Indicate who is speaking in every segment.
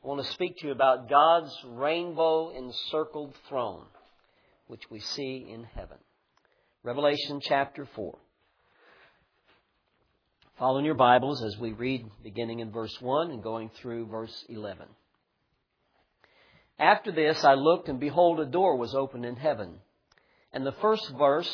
Speaker 1: I want to speak to you about God's rainbow-encircled throne, which we see in heaven. Revelation chapter 4. Follow in your Bibles as we read beginning in verse 1 and going through verse 11. After this I looked, and behold, a door was opened in heaven. And the first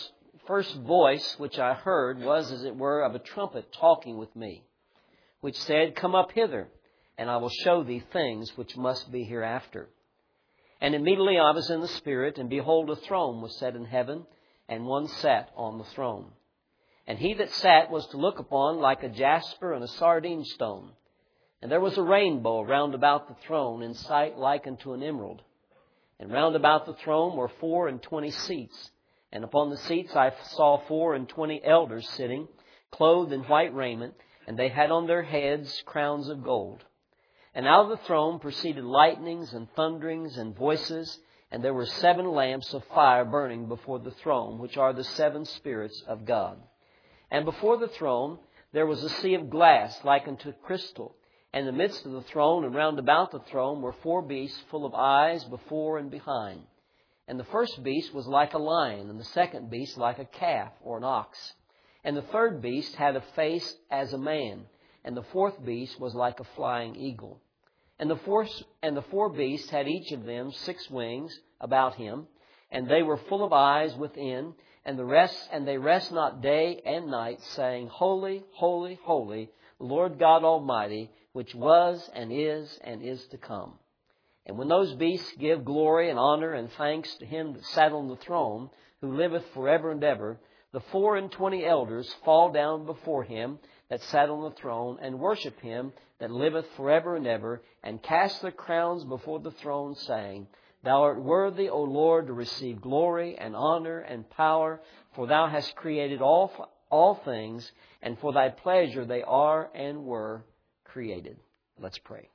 Speaker 1: voice which I heard was as it were of a trumpet talking with me, which said, Come up hither, and I will show thee things which must be hereafter. And immediately I was in the Spirit, and behold, a throne was set in heaven, and one sat on the throne. And he that sat was to look upon like a jasper and a sardine stone. And there was a rainbow round about the throne, in sight like unto an emerald. And round about the throne were 24 seats. And upon the seats I saw 24 elders sitting, clothed in white raiment, and they had on their heads crowns of gold. And out of the throne proceeded lightnings and thunderings and voices, and there were 7 lamps of fire burning before the throne, which are the 7 spirits of God. And before the throne there was a sea of glass like unto crystal. And in the midst of the throne and round about the throne were 4 beasts full of eyes before and behind. And the first beast was like a lion, and the second beast like a calf or an ox. And the third beast had a face as a man, and the fourth beast was like a flying eagle. And the 4 beasts had each of them 6 wings about him, and they were full of eyes within, and they rest not day and night, saying, Holy, holy, holy, Lord God Almighty, which was and is to come. And when those beasts give glory and honor and thanks to him that sat on the throne, who liveth forever and ever, the 24 elders fall down before him that sat on the throne, and worship him that liveth forever and ever, and cast their crowns before the throne, saying, Thou art worthy, O Lord, to receive glory and honor and power, for thou hast created all things, and for thy pleasure they are and were created. Let's pray.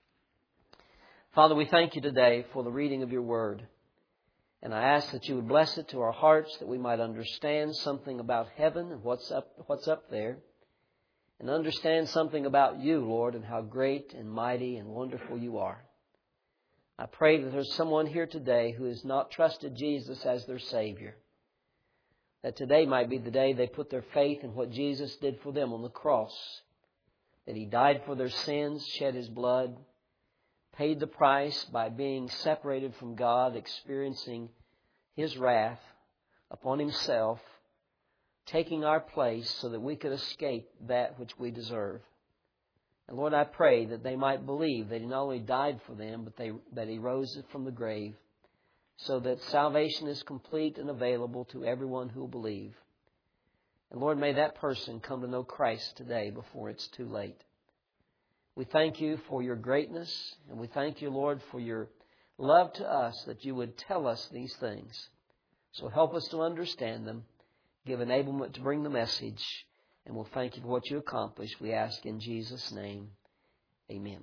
Speaker 1: Father, we thank you today for the reading of your word. And I ask that you would bless it to our hearts, that we might understand something about heaven and what's up there. And understand something about you, Lord, and how great and mighty and wonderful you are. I pray that there's someone here today who has not trusted Jesus as their Savior. That today might be the day they put their faith in what Jesus did for them on the cross. That He died for their sins, shed His blood, paid the price by being separated from God, experiencing His wrath upon Himself, taking our place so that we could escape that which we deserve. And Lord, I pray that they might believe that He not only died for them, but that He rose from the grave, so that salvation is complete and available to everyone who will believe. And Lord, may that person come to know Christ today before it's too late. We thank you for your greatness, and we thank you, Lord, for your love to us, that you would tell us these things. So help us to understand them, give enablement to bring the message, and we'll thank you for what you accomplished. We ask in Jesus' name. Amen.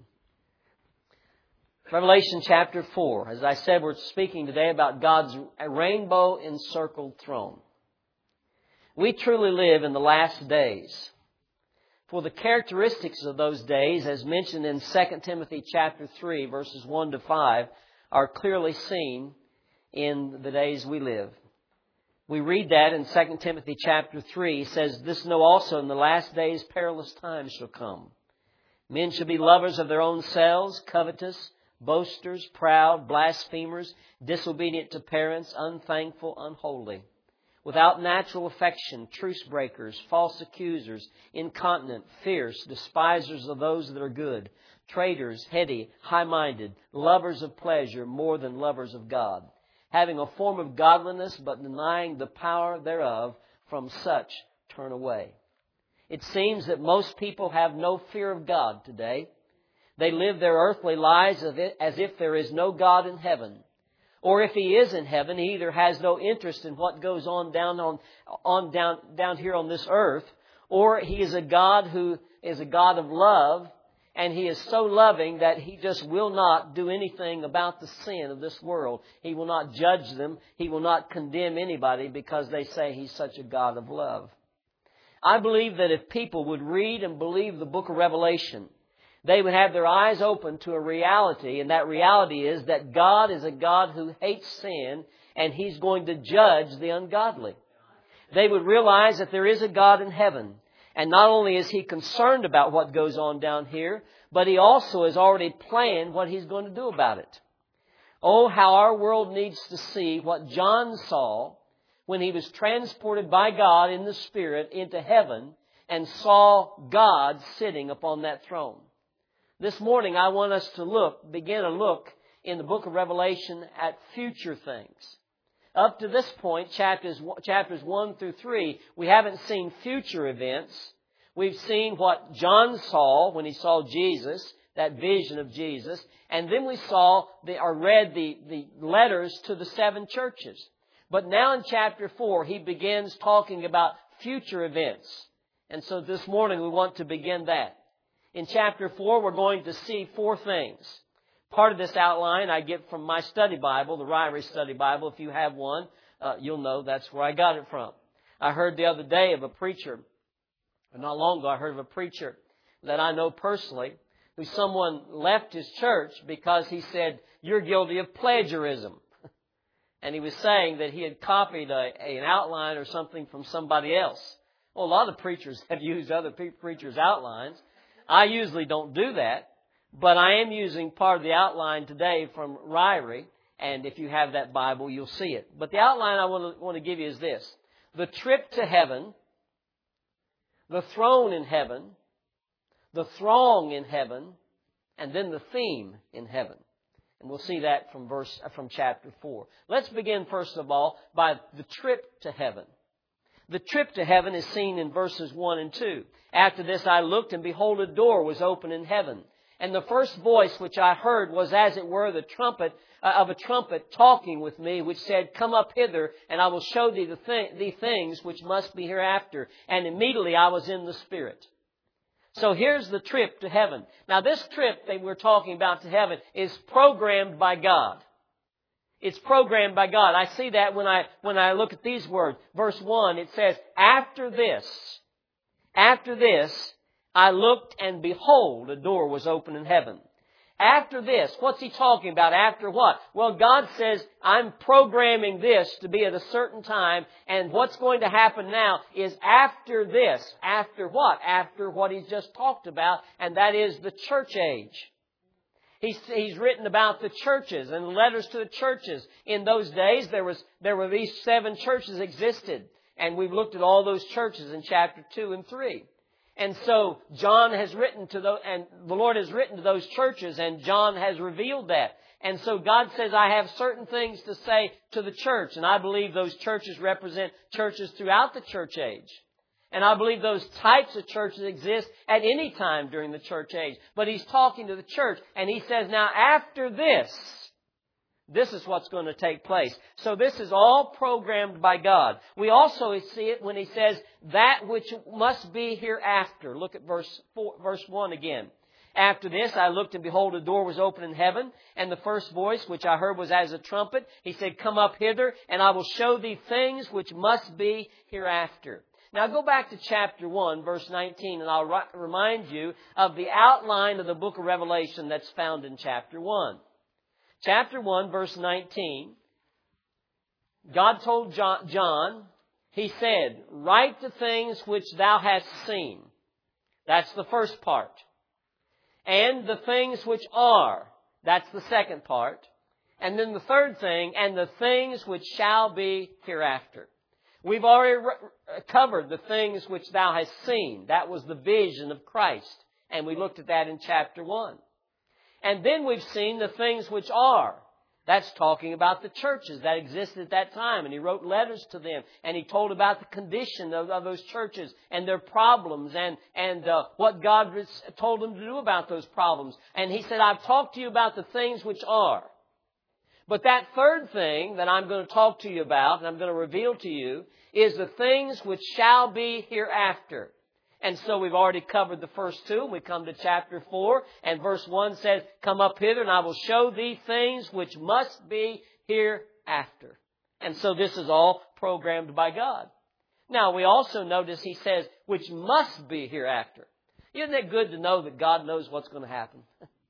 Speaker 1: Revelation chapter 4. As I said, we're speaking today about God's rainbow-encircled throne. We truly live in the last days. For the characteristics of those days, as mentioned in 2 Timothy chapter 3, verses 1 to 5, are clearly seen in the days we live. We read that in 2 Timothy chapter 3. It says, This know also, in the last days perilous times shall come. Men shall be lovers of their own selves, covetous, boasters, proud, blasphemers, disobedient to parents, unthankful, unholy, without natural affection, truce breakers, false accusers, incontinent, fierce, despisers of those that are good, traitors, heady, high-minded, lovers of pleasure more than lovers of God, having a form of godliness, but denying the power thereof. From such turn away. It seems that most people have no fear of God today. They live their earthly lives as if there is no God in heaven. Or if He is in heaven, He either has no interest in what goes on down here on this earth, or He is a God who is a God of love, and He is so loving that He just will not do anything about the sin of this world. He will not judge them. He will not condemn anybody because they say He's such a God of love. I believe that if people would read and believe the book of Revelation, They would have their eyes open to a reality, and that reality is that God is a God who hates sin, and He's going to judge the ungodly. They would realize that there is a God in heaven, and not only is He concerned about what goes on down here, but He also has already planned what He's going to do about it. Oh, how our world needs to see what John saw when he was transported by God in the Spirit into heaven and saw God sitting upon that throne. This morning I want us to begin a look in the book of Revelation at future things. Up to this point, chapters 1 through 3, we haven't seen future events. We've seen what John saw when he saw Jesus, that vision of Jesus, and then we read the letters to the 7 churches. But now in chapter 4, he begins talking about future events. And so this morning we want to begin that. In chapter 4, we're going to see 4 things. Part of this outline I get from my study Bible, the Ryrie Study Bible. If you have one, you'll know that's where I got it from. I heard the other day of a preacher, not long ago I heard of a preacher that I know personally, who someone left his church because he said, "You're guilty of plagiarism." And he was saying that he had copied an outline or something from somebody else. Well, a lot of preachers have used other preachers' outlines. I usually don't do that, but I am using part of the outline today from Ryrie, and if you have that Bible, you'll see it. But the outline I want to give you is this: the trip to heaven, the throne in heaven, the throng in heaven, and then the theme in heaven. And we'll see that from chapter 4. Let's begin, first of all, by the trip to heaven. The trip to heaven is seen in verses 1 and 2. After this I looked, and behold, a door was open in heaven. And the first voice which I heard was as it were the trumpet of a trumpet talking with me, which said, "Come up hither, and I will show thee the things which must be hereafter." And immediately I was in the Spirit. So here's the trip to heaven. Now this trip that we're talking about to heaven is programmed by God. It's programmed by God. I see that when I look at these words. Verse 1, it says, after this, I looked, and behold, a door was open in heaven. After this, what's He talking about? After what? Well, God says, I'm programming this to be at a certain time, and what's going to happen now is after this. After what? After what He's just talked about, and that is the church age. He's written about the churches and the letters to the churches. In those days, there were these 7 churches existed, and we've looked at all those churches in chapter 2 and 3. And so John has written to those, and the Lord has written to those churches, and John has revealed that. And so God says, I have certain things to say to the church, and I believe those churches represent churches throughout the church age. And I believe those types of churches exist at any time during the church age. But He's talking to the church, and He says, now after this is what's going to take place. So this is all programmed by God. We also see it when He says, that which must be hereafter. Look at verse 1 again. After this, I looked, and behold, a door was open in heaven, and the first voice which I heard was as a trumpet. He said, "Come up hither, and I will show thee things which must be hereafter." Now go back to chapter 1, verse 19, and I'll remind you of the outline of the book of Revelation that's found in chapter 1. Chapter 1, verse 19, God told John, He said, "Write the things which thou hast seen." That's the first part. And the things which are. That's the second part. And then the third thing, and the things which shall be hereafter. We've already covered the things which thou hast seen. That was the vision of Christ. And we looked at that in chapter 1. And then we've seen the things which are. That's talking about the churches that existed at that time. And He wrote letters to them. And He told about the condition of those churches and their problems and what God told them to do about those problems. And He said, I've talked to you about the things which are. But that third thing that I'm going to talk to you about and I'm going to reveal to you is the things which shall be hereafter. And so we've already covered the first 2. We come to chapter 4, and verse 1 says, "Come up hither, and I will show thee things which must be hereafter." And so this is all programmed by God. Now we also notice He says, which must be hereafter. Isn't it good to know that God knows what's going to happen?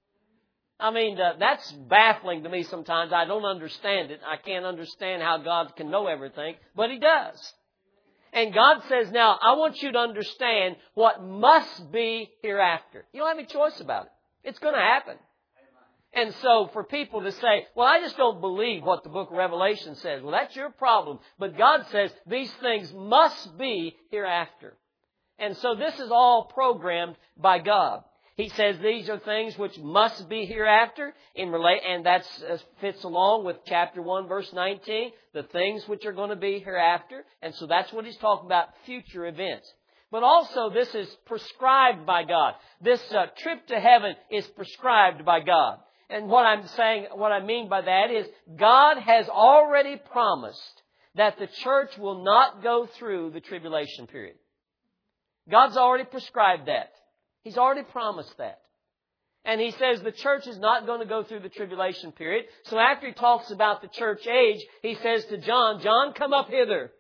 Speaker 1: I mean, that's baffling to me sometimes. I don't understand it. I can't understand how God can know everything, but He does. And God says, now, I want you to understand what must be hereafter. You don't have any choice about it. It's going to happen. And so for people to say, well, I just don't believe what the book of Revelation says. Well, that's your problem. But God says these things must be hereafter. And so this is all programmed by God. He says these are things which must be hereafter, and that fits along with chapter 1, verse 19, the things which are going to be hereafter. And so that's what He's talking about, future events. But also this is prescribed by God. This trip to heaven is prescribed by God. And what I mean by that is God has already promised that the church will not go through the tribulation period. God's already prescribed that. He's already promised that. And He says the church is not going to go through the tribulation period. So after He talks about the church age, He says to John, John, come up hither.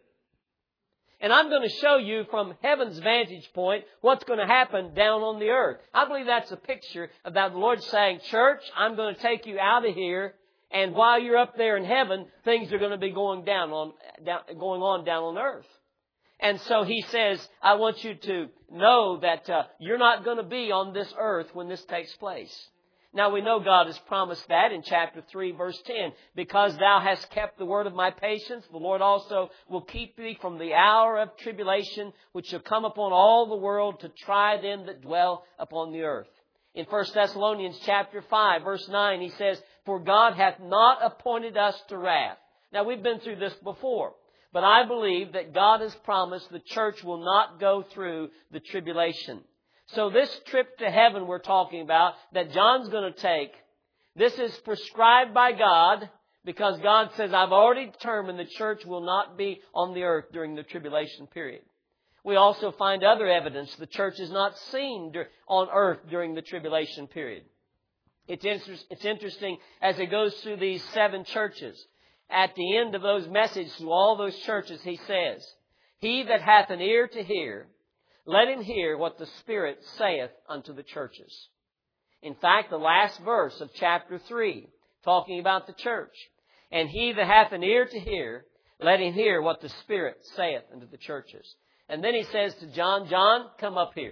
Speaker 1: And I'm going to show you from heaven's vantage point what's going to happen down on the earth. I believe that's a picture about the Lord saying, church, I'm going to take you out of here. And while you're up there in heaven, things are going to be going on down on earth. And so He says, I want you to know that you're not going to be on this earth when this takes place. Now we know God has promised that in chapter 3, verse 10. Because thou hast kept the word of my patience, the Lord also will keep thee from the hour of tribulation, which shall come upon all the world to try them that dwell upon the earth. In 1 Thessalonians chapter 5, verse 9, he says, for God hath not appointed us to wrath. Now we've been through this before. But I believe that God has promised the church will not go through the tribulation. So this trip to heaven we're talking about that John's going to take, this is prescribed by God because God says, I've already determined the church will not be on the earth during the tribulation period. We also find other evidence the church is not seen on earth during the tribulation period. It's interesting as it goes through these 7 churches. At the end of those messages to all those churches, He says, he that hath an ear to hear, let him hear what the Spirit saith unto the churches. In fact, the last verse of chapter 3, talking about the church. And he that hath an ear to hear, let him hear what the Spirit saith unto the churches. And then He says to John, John, come up here.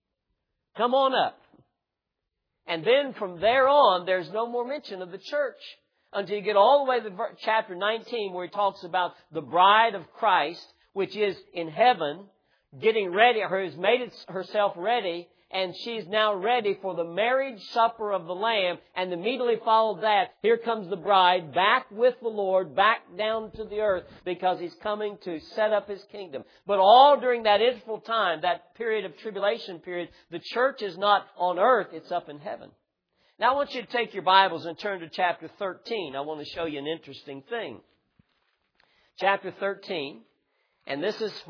Speaker 1: Come on up. And then from there on, there's no more mention of the church until you get all the way to chapter 19 where He talks about the bride of Christ, which is in heaven, getting ready, or has made herself ready, and she's now ready for the marriage supper of the Lamb. And immediately followed that, here comes the bride back with the Lord, back down to the earth, because He's coming to set up His kingdom. But all during that interval time, that period of tribulation period, the church is not on earth, it's up in heaven. Now I want you to take your Bibles and turn to chapter 13. I want to show you an interesting thing. Chapter 13, and this is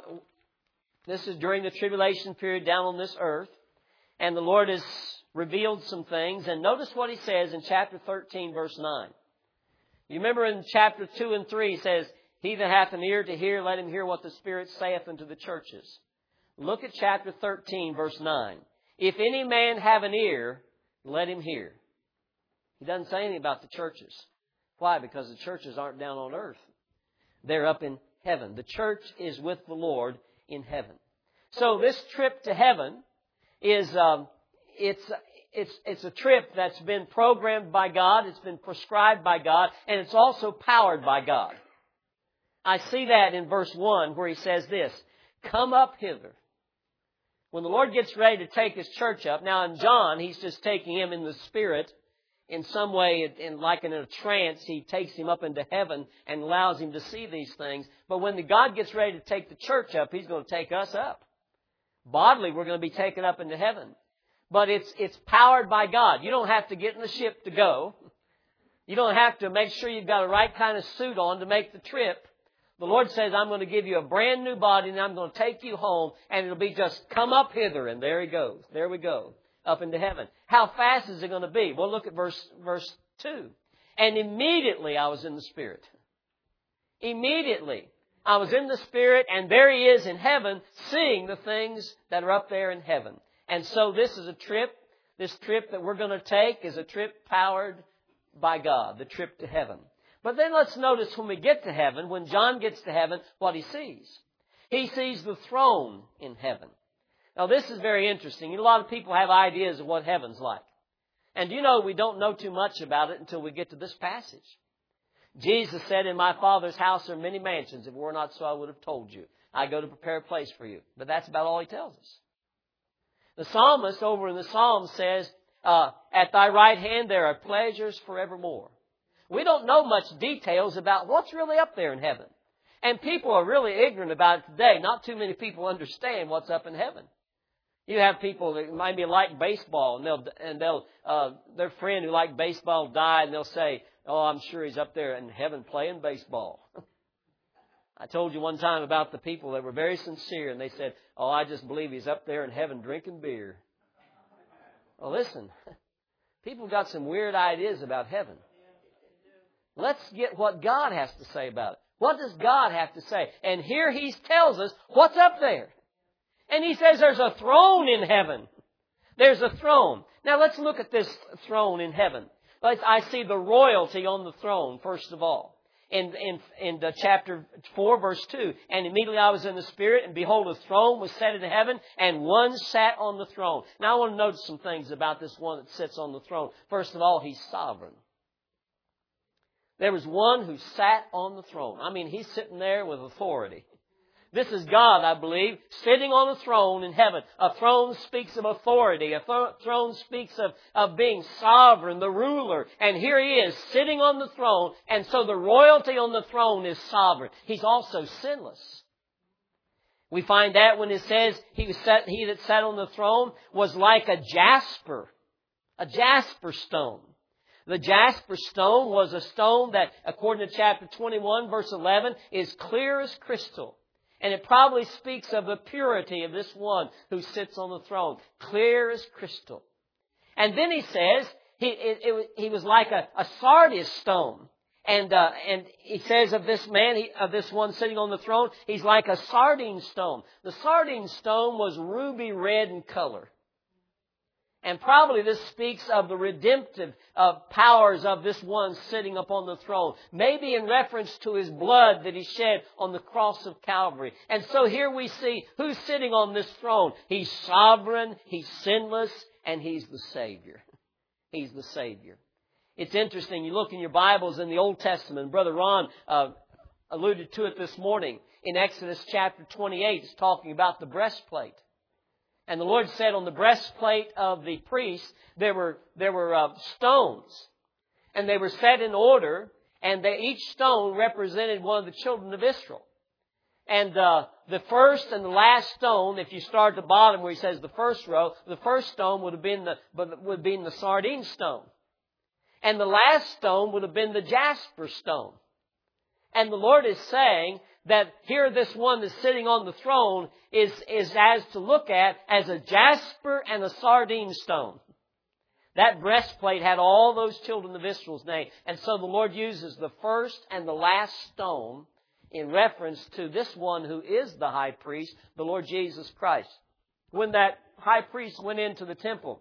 Speaker 1: during the tribulation period down on this earth. And the Lord has revealed some things. And notice what He says in chapter 13, verse 9. You remember in chapter 2 and 3, He says, he that hath an ear to hear, let him hear what the Spirit saith unto the churches. Look at chapter 13, verse 9. If any man have an ear, let him hear. He doesn't say anything about the churches. Why? Because the churches aren't down on earth. They're up in heaven. The church is with the Lord in heaven. So this trip to heaven is it's a trip that's been programmed by God, it's been prescribed by God, and it's also powered by God. I see that in verse 1 where He says this, come up hither. When the Lord gets ready to take His church up, now in John, He's just taking him in the Spirit. In some way, like in a trance, He takes him up into heaven and allows him to see these things. But when God gets ready to take the church up, He's going to take us up. Bodily, we're going to be taken up into heaven. But it's powered by God. You don't have to get in the ship to go. You don't have to make sure you've got the right kind of suit on to make the trip. The Lord says, I'm going to give you a brand new body and I'm going to take you home, and it'll be just come up hither, and there He goes. There we go. Up into heaven. How fast is it going to be? Well, look at verse 2. And immediately I was in the Spirit. Immediately I was in the Spirit, and there He is in heaven, seeing the things that are up there in heaven. And so this is a trip. This trip that we're going to take is a trip powered by God, the trip to heaven. But then let's notice when we get to heaven, when John gets to heaven, what he sees. He sees the throne in heaven. Now this is very interesting. A lot of people have ideas of what heaven's like. And you know, we don't know too much about it until we get to this passage. Jesus said, in my Father's house are many mansions. If it were not so, I would have told you. I go to prepare a place for you. But that's about all he tells us. The psalmist over in the Psalm says, at thy right hand there are pleasures forevermore. We don't know much details about what's really up there in heaven. And people are really ignorant about it today. Not too many people understand what's up in heaven. You have people that maybe like baseball, and they'll their friend who liked baseball died, and they'll say, "Oh, I'm sure he's up there in heaven playing baseball." I told you one time about the people that were very sincere, and they said, "Oh, I just believe he's up there in heaven drinking beer." Well, listen, people got some weird ideas about heaven. Let's get what God has to say about it. What does God have to say? And here He tells us what's up there. And He says there's a throne in heaven. There's a throne. Now let's look at this throne in heaven. I see the royalty on the throne, first of all. In chapter 4, verse 2, and immediately I was in the Spirit, and behold, a throne was set in heaven, and one sat on the throne. Now I want to notice some things about this one that sits on the throne. First of all, He's sovereign. There was one who sat on the throne. I mean, He's sitting there with authority. This is God, I believe, sitting on a throne in heaven. A throne speaks of authority. A throne speaks of being sovereign, the ruler. And here He is, sitting on the throne. And so the royalty on the throne is sovereign. He's also sinless. We find that when it says He that sat on the throne was like a jasper stone. The jasper stone was a stone that, according to chapter 21, verse 11, is clear as crystal. And it probably speaks of the purity of this one who sits on the throne. Clear as crystal. And then he says he was like a sardius stone. And he says of this man, of this one sitting on the throne, he's like a sardine stone. The sardine stone was ruby red in color. And probably this speaks of the redemptive powers of this one sitting upon the throne. Maybe in reference to His blood that He shed on the cross of Calvary. And so here we see who's sitting on this throne. He's sovereign, He's sinless, and He's the Savior. He's the Savior. It's interesting. You look in your Bibles in the Old Testament. Brother Ron alluded to it this morning. In Exodus chapter 28, it's talking about the breastplate. And the Lord said on the breastplate of the priest, there were stones. And they were set in order. And each stone represented one of the children of Israel. And the first and the last stone, if you start at the bottom where He says the first row, the first stone would have been the sardine stone. And the last stone would have been the jasper stone. And the Lord is saying that here this one that's sitting on the throne is as to look at as a jasper and a sardine stone. That breastplate had all those children of Israel's name. And so the Lord uses the first and the last stone in reference to this one who is the high priest, the Lord Jesus Christ. When that high priest went into the temple,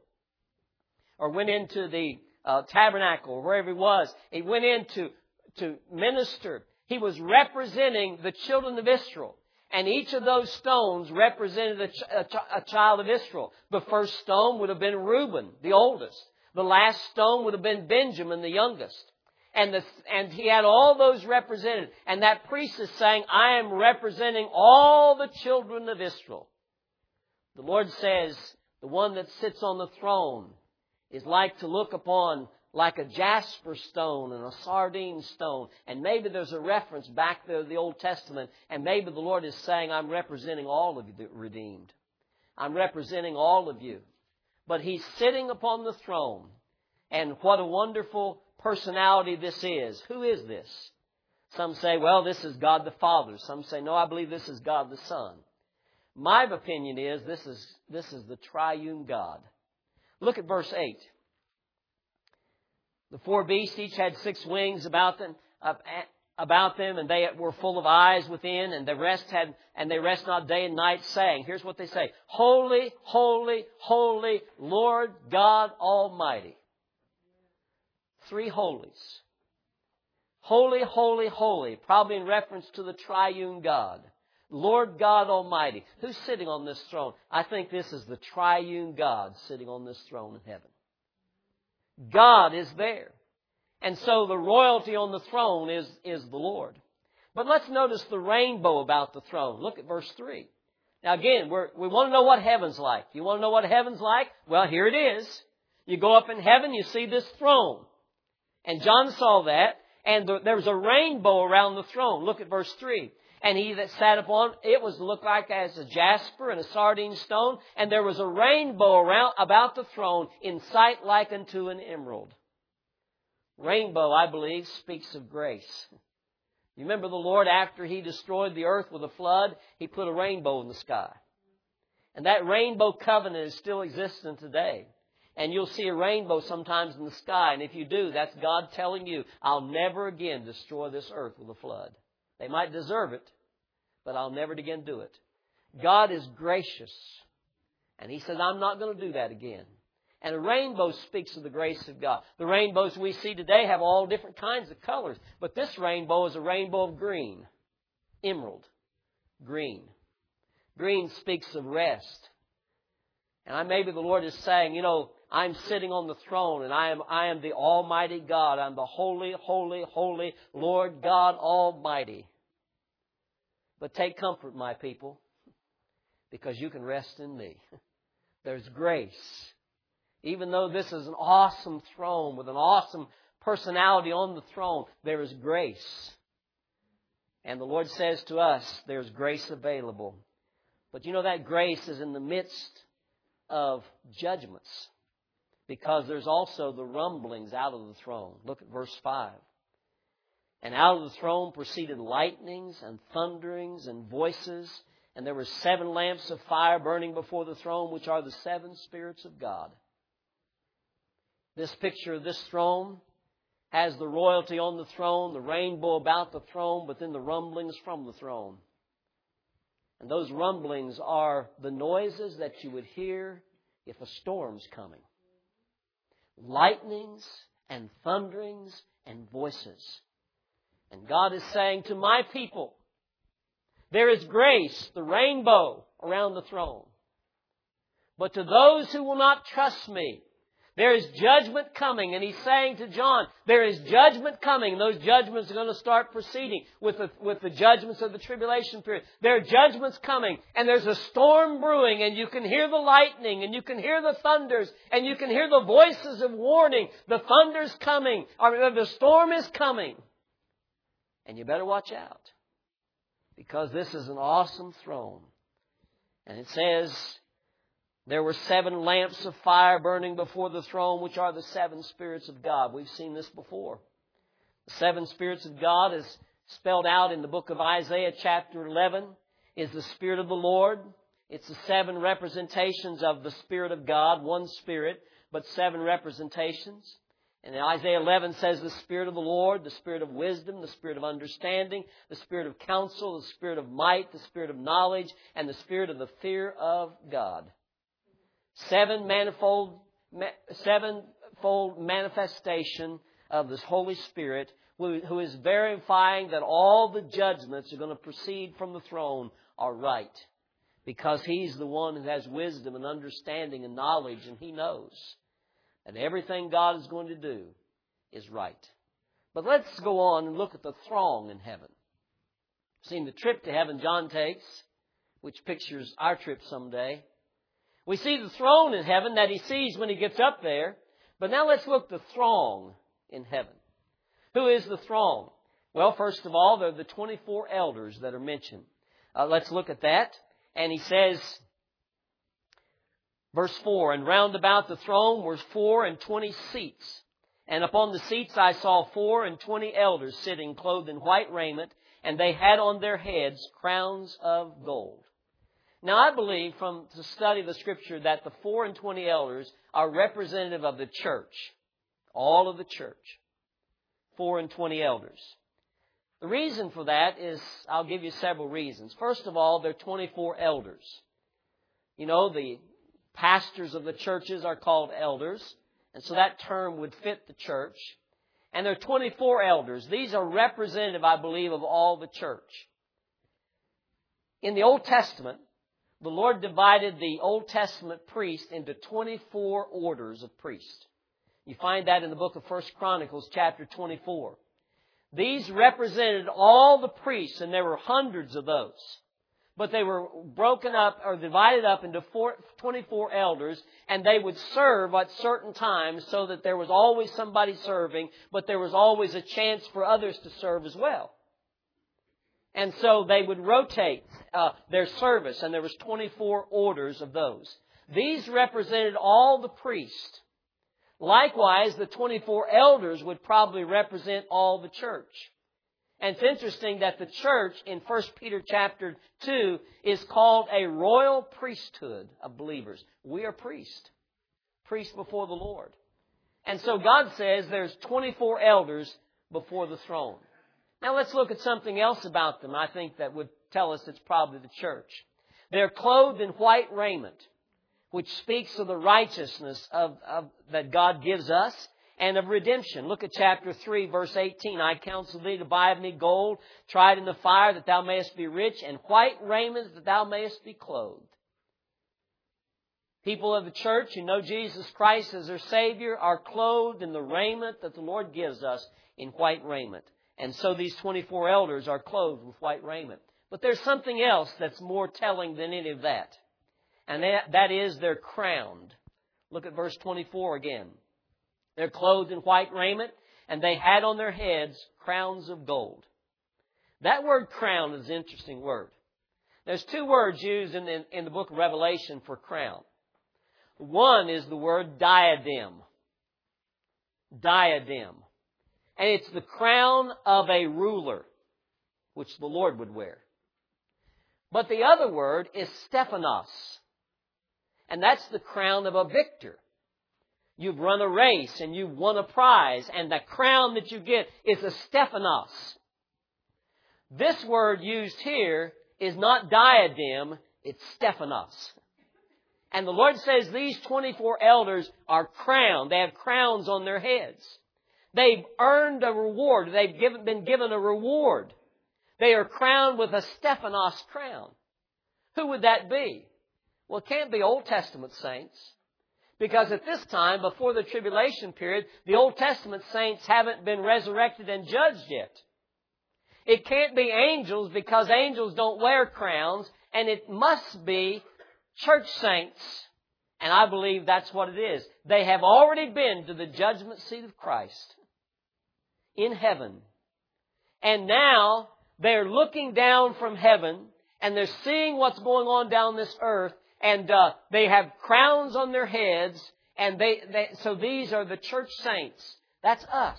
Speaker 1: or went into the tabernacle, or wherever he went in to minister. He was representing the children of Israel. And each of those stones represented a child of Israel. The first stone would have been Reuben, the oldest. The last stone would have been Benjamin, the youngest. And he had all those represented. And that priest is saying, I am representing all the children of Israel. The Lord says, the one that sits on the throne is like to look upon like a jasper stone and a sardine stone. And maybe there's a reference back to the Old Testament. And maybe the Lord is saying, I'm representing all of you the redeemed. I'm representing all of you. But He's sitting upon the throne. And what a wonderful personality this is. Who is this? Some say, well, this is God the Father. Some say, no, I believe this is God the Son. My opinion is this is the triune God. Look at verse 8. The four beasts each had 6 wings about them, about them, and they were full of eyes within, and they rest not day and night, saying, here's what they say, Holy, holy, holy, Lord God Almighty. 3 holies. Holy, holy, holy, probably in reference to the triune God. Lord God Almighty. Who's sitting on this throne? I think this is the triune God sitting on this throne in heaven. God is there. And so the royalty on the throne is the Lord. But let's notice the rainbow about the throne. Look at verse 3. Now again, we want to know what heaven's like. You want to know what heaven's like? Well, here it is. You go up in heaven, you see this throne. And John saw that, and there was a rainbow around the throne. Look at verse 3. And he that sat upon it was looked like as a jasper and a sardine stone, and there was a rainbow around about the throne in sight like unto an emerald. Rainbow, I believe, speaks of grace. You remember the Lord, after He destroyed the earth with a flood, He put a rainbow in the sky. And that rainbow covenant is still existent today. And you'll see a rainbow sometimes in the sky. And if you do, that's God telling you, I'll never again destroy this earth with a flood. They might deserve it, but I'll never again do it. God is gracious. And He says, I'm not going to do that again. And a rainbow speaks of the grace of God. The rainbows we see today have all different kinds of colors. But this rainbow is a rainbow of green. Emerald. Green. Green speaks of rest. And maybe the Lord is saying, I'm sitting on the throne and I am the Almighty God. I'm the holy, holy, holy Lord God Almighty. But take comfort, my people, because you can rest in me. There's grace. Even though this is an awesome throne with an awesome personality on the throne, there is grace. And the Lord says to us, there's grace available. But that grace is in the midst of judgments, because there's also the rumblings out of the throne. Look at verse 5. And out of the throne proceeded lightnings and thunderings and voices, and there were 7 lamps of fire burning before the throne, which are the 7 spirits of God. This picture of this throne has the royalty on the throne, the rainbow about the throne, but then the rumblings from the throne. And those rumblings are the noises that you would hear if a storm's coming. Lightnings and thunderings and voices. And God is saying to my people, there is grace, the rainbow around the throne. But to those who will not trust me, there is judgment coming. And He's saying to John, there is judgment coming. And those judgments are going to start proceeding with the judgments of the tribulation period. There are judgments coming. And there's a storm brewing. And you can hear the lightning. And you can hear the thunders. And you can hear the voices of warning. The thunder's coming. Or the storm is coming. And you better watch out. Because this is an awesome throne. And it says, there were 7 lamps of fire burning before the throne, which are the 7 spirits of God. We've seen this before. The 7 spirits of God is spelled out in the book of Isaiah chapter 11. Is the Spirit of the Lord. It's the 7 representations of the Spirit of God. One Spirit, but 7 representations. And Isaiah 11 says the Spirit of the Lord, the Spirit of wisdom, the Spirit of understanding, the Spirit of counsel, the Spirit of might, the Spirit of knowledge, and the Spirit of the fear of God. 7-fold manifestation of this Holy Spirit who is verifying that all the judgments are going to proceed from the throne are right. Because He's the one who has wisdom and understanding and knowledge, and He knows that everything God is going to do is right. But let's go on and look at the throng in heaven. Seen the trip to heaven John takes, which pictures our trip someday. We see the throne in heaven that he sees when he gets up there. But now let's look at the throng in heaven. Who is the throng? Well, first of all, they're the 24 elders that are mentioned. Let's look at that. And he says, verse 4, and round about the throne were 24 seats. And upon the seats I saw 24 elders sitting, clothed in white raiment, and they had on their heads crowns of gold. Now, I believe from the study of the Scripture that the 24 elders are representative of the church. All of the church. 24 elders. The reason for that is, I'll give you several reasons. First of all, there are 24 elders. You know, the pastors of the churches are called elders, and so that term would fit the church. And there are 24 elders. These are representative, I believe, of all the church. In the Old Testament, the Lord divided the Old Testament priest into 24 orders of priests. You find that in the book of 1 Chronicles, chapter 24. These represented all the priests, and there were hundreds of those. But they were broken up or divided up into 24 elders, and they would serve at certain times so that there was always somebody serving, but there was always a chance for others to serve as well. And so they would rotate their service, and there was 24 orders of those. These represented all the priests. Likewise, the 24 elders would probably represent all the church. And it's interesting that the church in 1 Peter chapter 2 is called a royal priesthood of believers. We are priests before the Lord. And so God says there's 24 elders before the throne. Now let's look at something else about them, I think, that would tell us it's probably the church. They're clothed in white raiment, which speaks of the righteousness that God gives us and of redemption. Look at chapter 3, verse 18. I counsel thee to buy of me gold, tried in the fire, that thou mayest be rich, and white raiment, that thou mayest be clothed. People of the church who know Jesus Christ as their Savior are clothed in the raiment that the Lord gives us in white raiment. And so these 24 elders are clothed with white raiment. But there's something else that's more telling than any of that. And that is they're crowned. Look at verse 24 again. They're clothed in white raiment, and they had on their heads crowns of gold. That word crown is an interesting word. There's two words used in the book of Revelation for crown. One is the word diadem. Diadem. And it's the crown of a ruler, which the Lord would wear. But the other word is Stephanos. And that's the crown of a victor. You've run a race and you've won a prize, and the crown that you get is a Stephanos. This word used here is not diadem, it's Stephanos. And the Lord says these 24 elders are crowned. They have crowns on their heads. They've earned a reward. They've been given a reward. They are crowned with a Stephanos crown. Who would that be? Well, it can't be Old Testament saints. Because at this time, before the tribulation period, the Old Testament saints haven't been resurrected and judged yet. It can't be angels because angels don't wear crowns. And it must be church saints. And I believe that's what it is. They have already been to the judgment seat of Christ in heaven. And now they're looking down from heaven and they're seeing what's going on down this earth. And they have crowns on their heads. And so these are the church saints. That's us.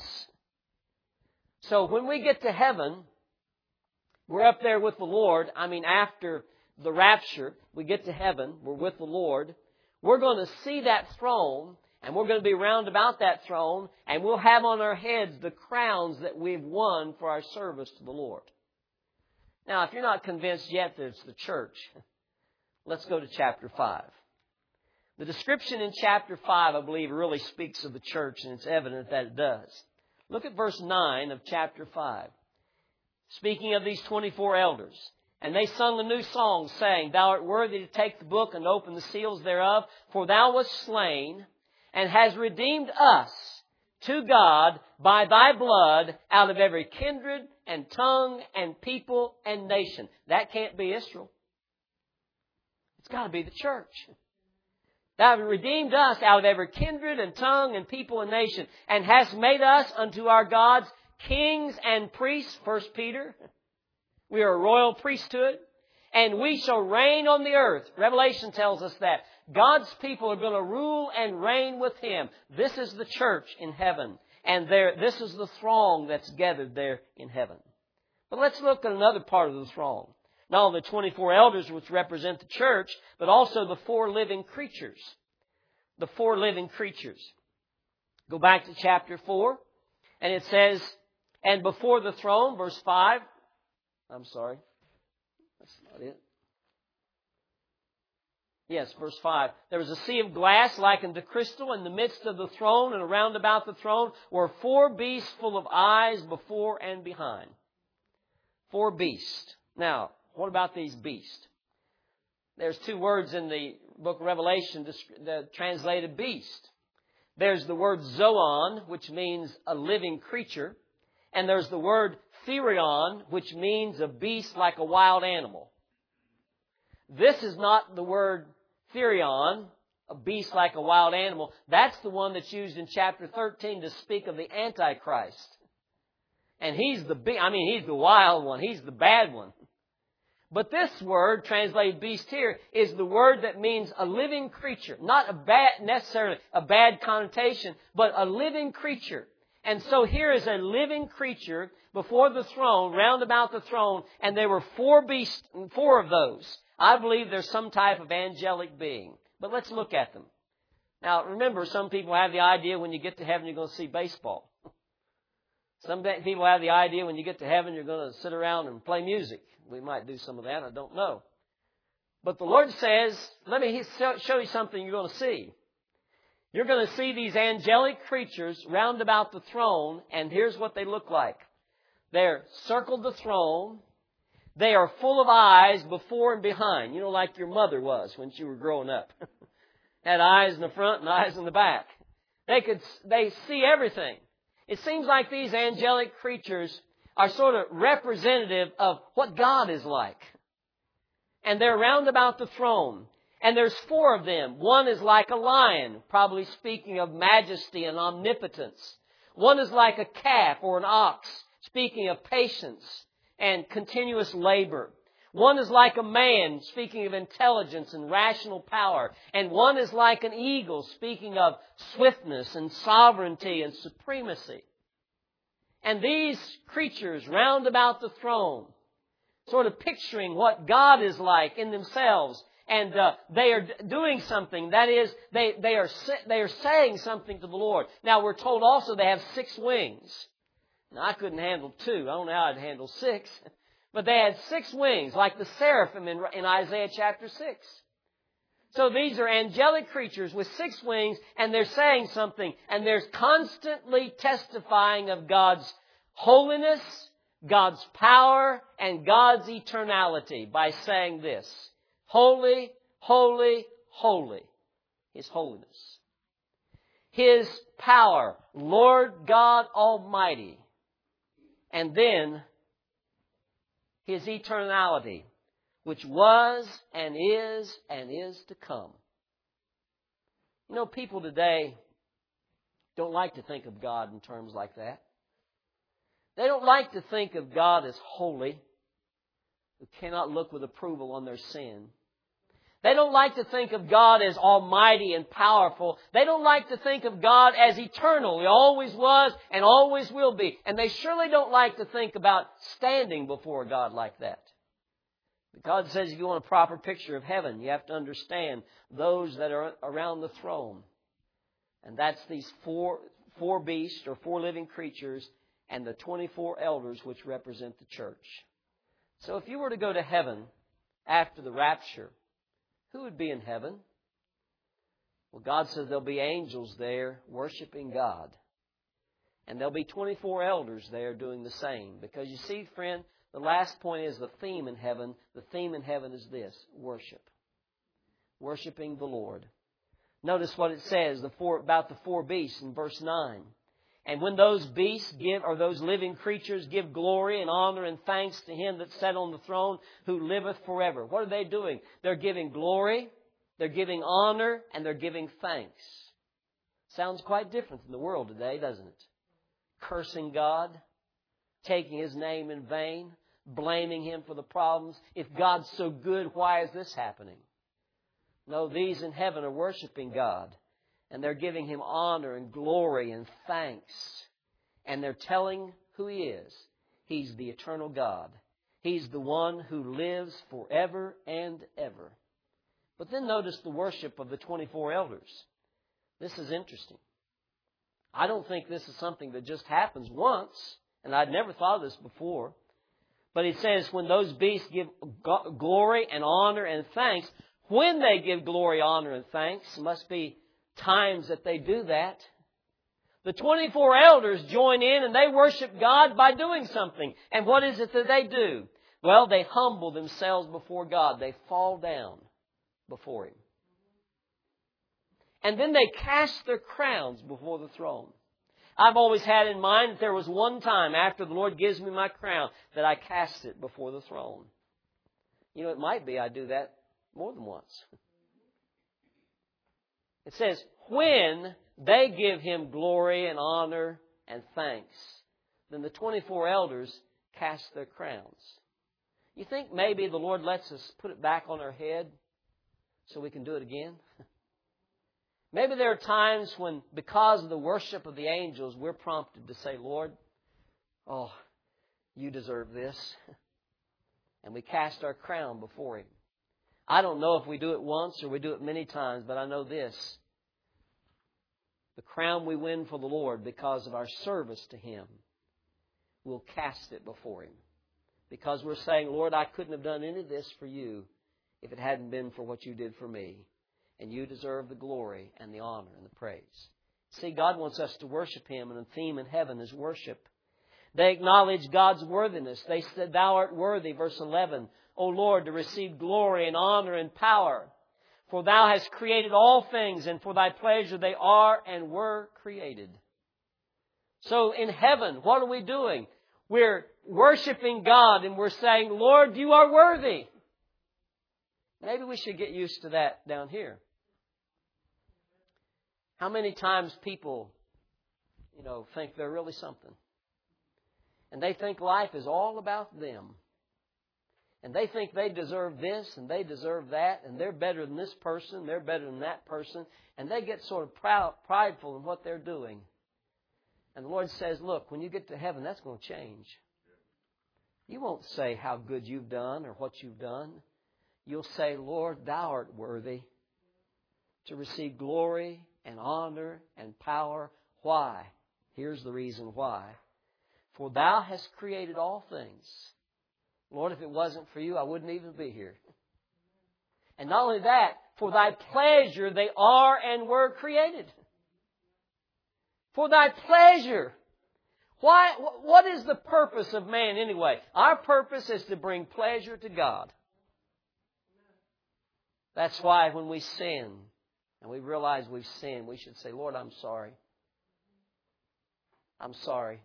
Speaker 1: So when we get to heaven, we're up there with the Lord. I mean, after the rapture, we get to heaven. We're with the Lord. We're going to see that throne, and we're going to be round about that throne, and we'll have on our heads the crowns that we've won for our service to the Lord. Now, if you're not convinced yet that it's the church, let's go to chapter 5. The description in chapter 5, I believe, really speaks of the church, and it's evident that it does. Look at verse 9 of chapter 5. Speaking of these 24 elders. And they sung a new song, saying, Thou art worthy to take the book and open the seals thereof, for thou wast slain, and hast redeemed us to God by thy blood out of every kindred and tongue and people and nation. That can't be Israel. It's got to be the church. Thou hast redeemed us out of every kindred and tongue and people and nation, and hast made us unto our gods kings and priests, 1 Peter. We are a royal priesthood, and we shall reign on the earth. Revelation tells us that. God's people are going to rule and reign with Him. This is the church in heaven, and this is the throng that's gathered there in heaven. But let's look at another part of the throng. Not only the 24 elders which represent the church, but also the 4 living creatures. The 4 living creatures. Go back to chapter 4, and it says, And before the throne, verse 5. I'm sorry. That's not it. Yes, verse 5. There was a sea of glass likened to crystal in the midst of the throne, and around about the throne were 4 beasts full of eyes before and behind. 4 beasts. Now, what about these beasts? There's 2 words in the book of Revelation that translated beast. There's the word zoon, which means a living creature. And there's the word therion, which means a beast like a wild animal. This is not the word therion, a beast like a wild animal. That's the one that's used in chapter 13 to speak of the Antichrist. And he's the wild one. He's the bad one. But this word, translated beast here, is the word that means a living creature. Not necessarily a bad connotation, but a living creature. And so here is a living creature before the throne, round about the throne, and there were 4 beasts, 4 of those. I believe there's some type of angelic being. But let's look at them. Now, remember, some people have the idea when you get to heaven you're going to see baseball. Some people have the idea when you get to heaven you're going to sit around and play music. We might do some of that, I don't know. But the Lord says, let me show you something you're going to see. You're going to see these angelic creatures round about the throne, and here's what they look like. They're circled the throne. They are full of eyes before and behind. You know, like your mother was when she were growing up. Had eyes in the front and eyes in the back. They see everything. It seems like these angelic creatures are sort of representative of what God is like. And they're round about the throne. And there's 4 of them. One is like a lion, probably speaking of majesty and omnipotence. One is like a calf or an ox, speaking of patience and continuous labor. One is like a man, speaking of intelligence and rational power. And one is like an eagle, speaking of swiftness and sovereignty and supremacy. And these creatures round about the throne, sort of picturing what God is like in themselves. And they are doing something. That is, they are saying something to the Lord. Now, we're told also they have 6 wings. Now, I couldn't handle 2. I don't know how I'd handle 6. But they had 6 wings, like the seraphim in Isaiah chapter 6. So these are angelic creatures with 6 wings, and they're saying something. And they're constantly testifying of God's holiness, God's power, and God's eternality by saying this. Holy, holy, holy. His holiness. His power, Lord God Almighty. And then His eternality, which was and is to come. You know, people today don't like to think of God in terms like that. They don't like to think of God as holy, who cannot look with approval on their sin. They don't like to think of God as almighty and powerful. They don't like to think of God as eternal. He always was and always will be. And they surely don't like to think about standing before God like that. God says if you want a proper picture of heaven, you have to understand those that are around the throne. And that's these four beasts or 4 living creatures and the 24 elders which represent the church. So if you were to go to heaven after the rapture, who would be in heaven? Well, God says there'll be angels there worshiping God. And there'll be 24 elders there doing the same. Because you see, friend, the last point is the theme in heaven. The theme in heaven is this: worship. Worshiping the Lord. Notice what it says about the 4 beasts in verse 9. And when those beasts those living creatures give glory and honor and thanks to Him that sat on the throne, who liveth forever. What are they doing? They're giving glory, they're giving honor, and they're giving thanks. Sounds quite different than the world today, doesn't it? Cursing God, taking His name in vain, blaming Him for the problems. If God's so good, why is this happening? No, these in heaven are worshiping God. And they're giving Him honor and glory and thanks. And they're telling who He is. He's the eternal God. He's the one who lives forever and ever. But then notice the worship of the 24 elders. This is interesting. I don't think this is something that just happens once And I'd never thought of this before. But it says when those beasts give glory and honor and thanks, when they give glory, honor, and thanks, must be times that they do that. The 24 elders join in and they worship God by doing something. And what is it that they do? Well, they humble themselves before God. They fall down before Him. And then they cast their crowns before the throne. I've always had in mind that there was one time after the Lord gives me my crown that I cast it before the throne. You know, it might be I do that more than once. It says, when they give Him glory and honor and thanks, then the 24 elders cast their crowns. You think maybe the Lord lets us put it back on our head so we can do it again? Maybe there are times when, because of the worship of the angels, we're prompted to say, Lord, oh, You deserve this. And we cast our crown before Him. I don't know if we do it once or we do it many times, but I know this. The crown we win for the Lord because of our service to Him, we'll cast it before Him. Because we're saying, Lord, I couldn't have done any of this for You if it hadn't been for what You did for me. And You deserve the glory and the honor and the praise. See, God wants us to worship Him, and the theme in heaven is worship. They acknowledge God's worthiness. They said, Thou art worthy, verse 11, O Lord, to receive glory and honor and power. For Thou hast created all things, and for Thy pleasure they are and were created. So in heaven, what are we doing? We're worshiping God, and we're saying, Lord, You are worthy. Maybe we should get used to that down here. How many times people, think they're really something. And they think life is all about them. And they think they deserve this and they deserve that. And they're better than this person. They're better than that person. And they get sort of prideful in what they're doing. And the Lord says, look, when you get to heaven, that's going to change. You won't say how good you've done or what you've done. You'll say, Lord, Thou art worthy to receive glory and honor and power. Why? Here's the reason why. For Thou hast created all things. Lord, if it wasn't for You, I wouldn't even be here. And not only that, for Thy pleasure they are and were created. For Thy pleasure. Why? What is the purpose of man anyway? Our purpose is to bring pleasure to God. That's why when we sin and we realize we've sinned, we should say, Lord, I'm sorry. I'm sorry.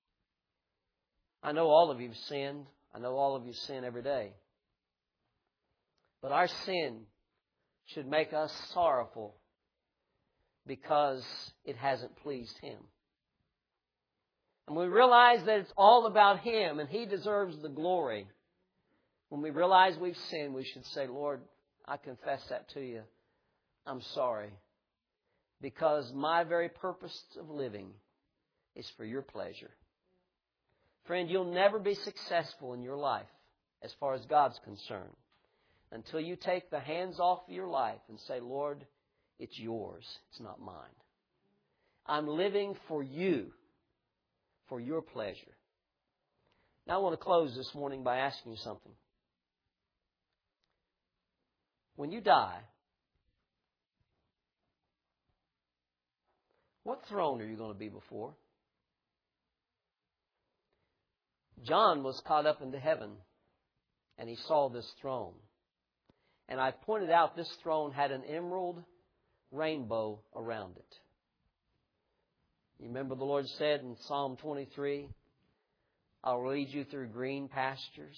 Speaker 1: I know all of you've sinned. I know all of you sin every day. But our sin should make us sorrowful because it hasn't pleased Him. And we realize that it's all about Him and He deserves the glory. When we realize we've sinned, we should say, Lord, I confess that to You. I'm sorry. Because my very purpose of living is for Your pleasure. Friend, you'll never be successful in your life as far as God's concerned until you take the hands off of your life and say, Lord, it's Yours. It's not mine. I'm living for You, for Your pleasure. Now I want to close this morning by asking you something. When you die, what throne are you going to be before? John was caught up into heaven, and he saw this throne. And I pointed out this throne had an emerald rainbow around it. You remember the Lord said in Psalm 23, I'll lead you through green pastures,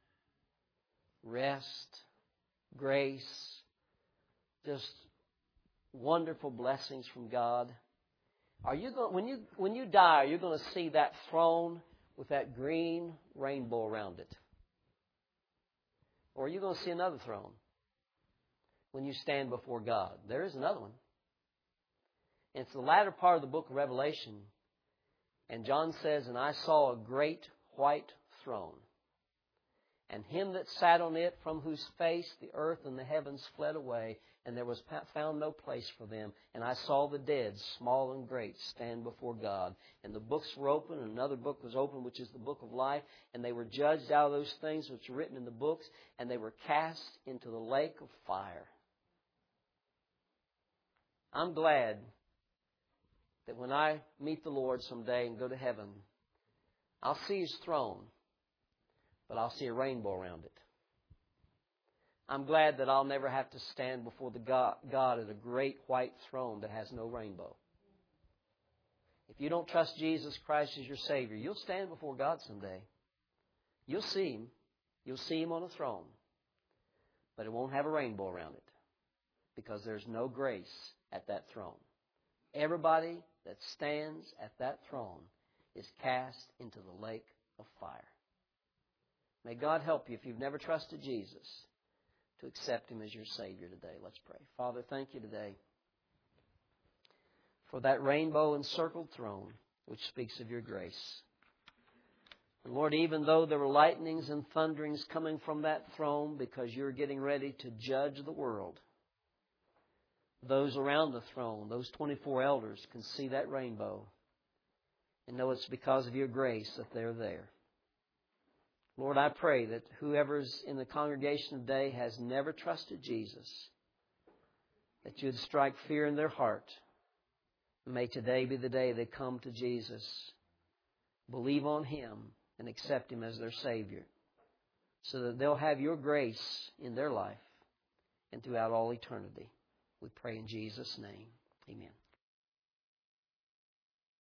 Speaker 1: rest, grace, just wonderful blessings from God. Are you going, when you die, are you going to see that throne with that green rainbow around it? Or are you going to see another throne when you stand before God? There is another one. And it's the latter part of the book of Revelation. And John says, and I saw a great white throne. And him that sat on it, from whose face the earth and the heavens fled away, and there was found no place for them. And I saw the dead, small and great, stand before God. And the books were open, and another book was open, which is the book of life. And they were judged out of those things which were written in the books, and they were cast into the lake of fire. I'm glad that when I meet the Lord someday and go to heaven, I'll see His throne, but I'll see a rainbow around it. I'm glad that I'll never have to stand before the God at a great white throne that has no rainbow. If you don't trust Jesus Christ as your Savior, you'll stand before God someday. You'll see Him. You'll see Him on a throne. But it won't have a rainbow around it, because there's no grace at that throne. Everybody that stands at that throne is cast into the lake of fire. May God help you, if you've never trusted Jesus, to accept Him as your Savior today. Let's pray. Father, thank You today for that rainbow-encircled throne which speaks of Your grace. And Lord, even though there were lightnings and thunderings coming from that throne because You're getting ready to judge the world, those around the throne, those 24 elders, can see that rainbow and know it's because of Your grace that they're there. Lord, I pray that whoever's in the congregation today has never trusted Jesus, that You'd strike fear in their heart. May today be the day they come to Jesus, believe on Him, and accept Him as their Savior, so that they'll have Your grace in their life and throughout all eternity. We pray in Jesus' name. Amen.